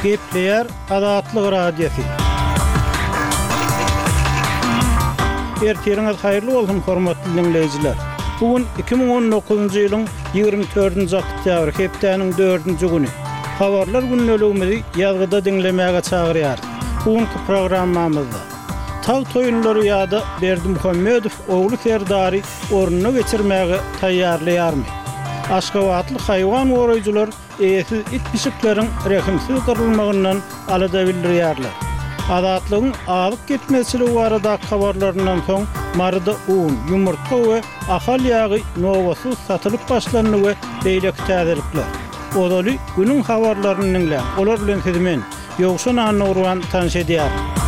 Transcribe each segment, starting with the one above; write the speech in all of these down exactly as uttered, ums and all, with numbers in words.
Gepleyer Adatlyk radiosu. Erteriňiz haýyrly bolsun hormatly dinleýijiler. Bugün iki bin on dokuzunçy ýylyň ýygrimi dördünçi oktýabr hepdeniň dördünçi güni. Habarlar günneligimizi ýazgyda dinlemäge çagyrýar. Bugünkü programmamyzda Taw toýunlary ýa-da Berdimuhammedow ogly Serdary ornuny geçirmäge taýýarlaýarmy? Aşgabatly haýwan goraýjylar eýesiz it-pişikleriň rehimsiz gyrylmagyndan alada bildirýärler. Adatlygyň alyp getmesini barada habarlaryndan soň marada un, yumurta we ahal ýagy nowasyz satylyp başlanyny beýlek täzelikler. Odaly günüň habarlaryny dinle. Olar bilen sizmen ýogşan anurwan tanış edýär.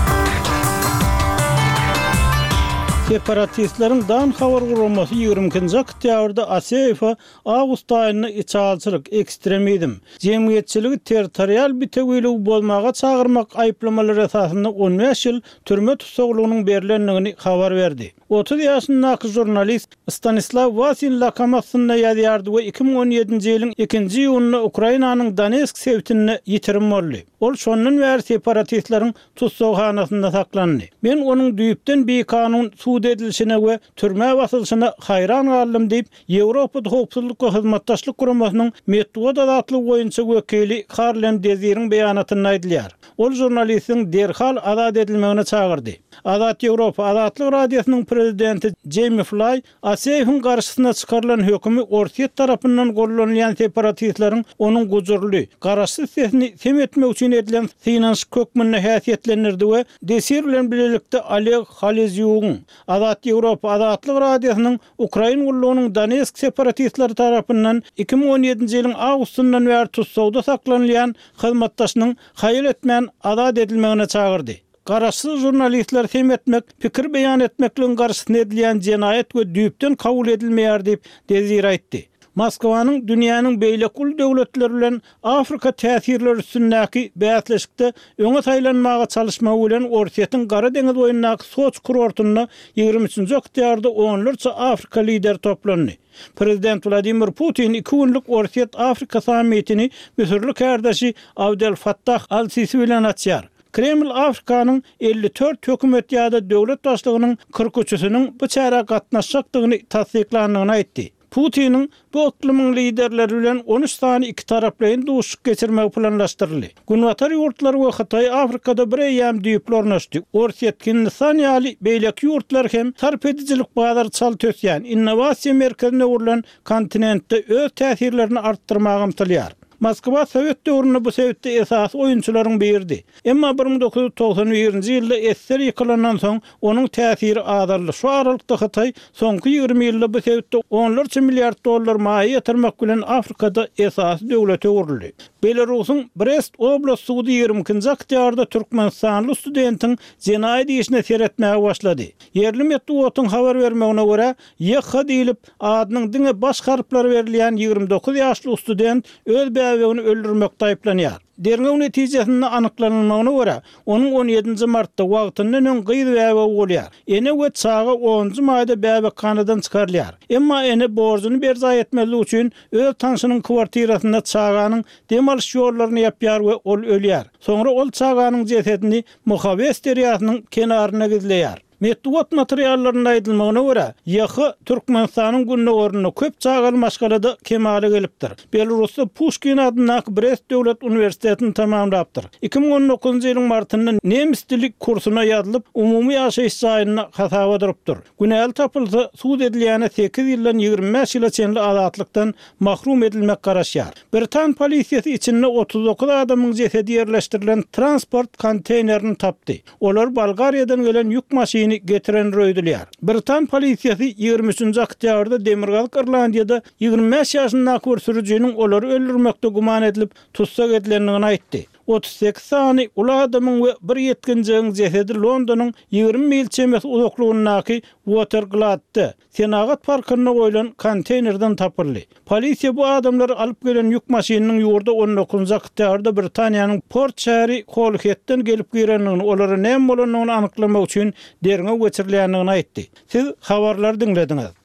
Separatistlerin dan habar gurulması ýygrimiňinji oktýabrda Aseýewa awgust aýyny içalçylyk, ekstremizm, jemgyýetçiligi territorial bitegüýligi bolmaga çagyrmak aýplamalary esasynda on beş ýyl türme tutsaglygynyň berilendigini habar berdi. otuz ýaşyndaky jurnalist Stanislav Vasil Lakamovsyna ýazýardy we iki bin on ýedinçi ýylyň ikinji ýylyna Ukrainanyň Donetsk sewtini ýitirim boldy. Ol şondan bäri separatistlerin tutsaghanasynda saklandy. Men onuň düýpden beýkanun suud edilişine we türme basylşyna haýran galdym diýip Ýewropa Howpsuzlyk we Hyzmatdaşlyk Guramasynyň Medwed adatly goýunçy wekili Harlem Deziriň beýanatyny aýdylýar. Ol jurnalistiň derhal azat edilmegine çagyrdy. Azat Ýewropa Adatlyk radiosynyň prezidenti Jamie Fly Aseýewiň garşysyna çykarylan hökümi Orsiýet tarapyndan gollanýan separatistleriň onuň gujurly, garaşsyz sesini sem etmek üçin edilen finans kökmünde häsiýetlendirdi we desir bilen birlikde Oleg Halezyugyň Azat Ýewropa Adatlyk radiosynyň Ukraina gullugynyň Donetsk separatistleri tarapyndan iki bin on ýedinçi ýylyň awgustundan bäri tutsagda saklanýan hyzmatdaşynyň haýyl etmän azat edilmegine çagyrdy. Garaşsyz jurnalistler sem etmek, pikir beýan etmekliň garşysyna edilen jenaýet we düýpden kabul edilmeýär diýip Dezir aýtdy. Moskwanyň dünýäniň beýlek ul döwletleri bilen Afrika täsirleri üstündäki bäsleşikde öňe taýlanmaga çalışmagy bilen Orsiýetiň Gara deňiz boýundaky Soç kurortunda ýygrimi üçinçi oktýabrda onlarça Afrika lideri toplandy. Prezident Vladimir Putin iki günlük Orsiýet Afrika sammitini Misirli kärdeşi Abdel Fattah al-Sisi bilen açýar. Kreml Afrikanyň elli dört hökümet ýa-da döwlet başlygynyň kırk üçüsiniň bu çäre gatnaşjakdygyny tasdiklandygyny aýtdy. Putiniň bu iklimiň liderleri bilen on üç sany iki taraplyň duşuk geçirmek planlaşdyryldy. Günwatar ýurtlar we Hatay Afrikada bir ýam düýpler ornaşdy. Orsiýet Hindistan ýaly beýlek ýurtlar hem tarp edijilik bazary çal tösýän innovasiýa merkezine urulan kontinentde öz täsirlerini artdyrmagy ymtylýar. Moskwa Sowet döwründe bu sebäpde esas oýunçylaryň birdi. Emma bir bin dokuz yüz togsan birinçi ýylda S S R ýykylandan soň onuň täsiri azaldy. Şu aralykda Hatay soňky ýygrimi ýylda bu sebäpde onlarça milliard dollar maýa ýatyrmak bilen Afrikada esas döwlete uruly. Belarusyň Brest oblast sudy ýygrimiňinji oktýabrda Türkmenistanly studentiň jenaýat işine seretmäge başlady. Yerli medeniýetiň habar bermegine görä, ýa-ha diýilip adynyň diňe baş harplar berilýän ýygrimi dokuz ýaşly student öz bäwegini öldürmekde aýplanýar. Derňew netijesinde anyklanmagyna görä, onuň on ýedinçi martda wagtyndan öň gyýdy bäwegi bolýar. Ene we çaga onuncu maýda bäweg kanadan çykarylýar. Emma ene borjuny berza etmeli üçin öz taňşynyň kwartirasynda çaganyň demaliş ýollaryny ýapýar we ol ölýär. Soňra ol çaganyň jesedini Muhabes deriýasynyň kenaryna gizleýär. Medwed materiallaryna aýdylmagyna görä, ýa-ha Türkmenistanyň günne ornuny köp çagaly maşgalada kemale gelipdir. Belarusda Pushkin adynaky Brest döwlet universitetini tamamlapdyr. iki bin on dokuzunçy ýylyň martynda nemis dili kursyna ýazylyp, umumy ýaşaýyş jaýyna hasaba durupdyr. Günel tapylsa suud edilýäne sekiz ýyldan ýygrimi beş ýyla çenli azatlykdan mahrum edilmek garaşýar. Britan polisiýasy içinde otuz dokuz adamyň jesedi ýerleşdirilen transport konteynerini tapdy. Olar Bolgariýadan gelen ýük maşyny getiren röýdülýär. Britan polisiýasy ýygrimi üçinçi oktýabrda Demirgalyk Irlandiýada ýygrimi beş ýaşyndaky bir sürüjiniň olary öldürmekde guman edilip tutsak edilendigini aýtdy. otuz sekiz sany ula adamyň we bir ýetginjiň jesedi Londonyň ýygrimi mil çemes uzaklygynaky Waterglade'de Senagat parkyna goýulan konteynerden tapyldy. Polisiýa bu adamlary alyp gelen ýük maşynynyň ýurda on dokuzunçy oktýabrda Britaniýanyň Port şäheri Holketden gelip girenligini, olary näme bolanyny anyklamak üçin derňe geçirilýändigini aýtdy. Siz habarlar dinlediňiz.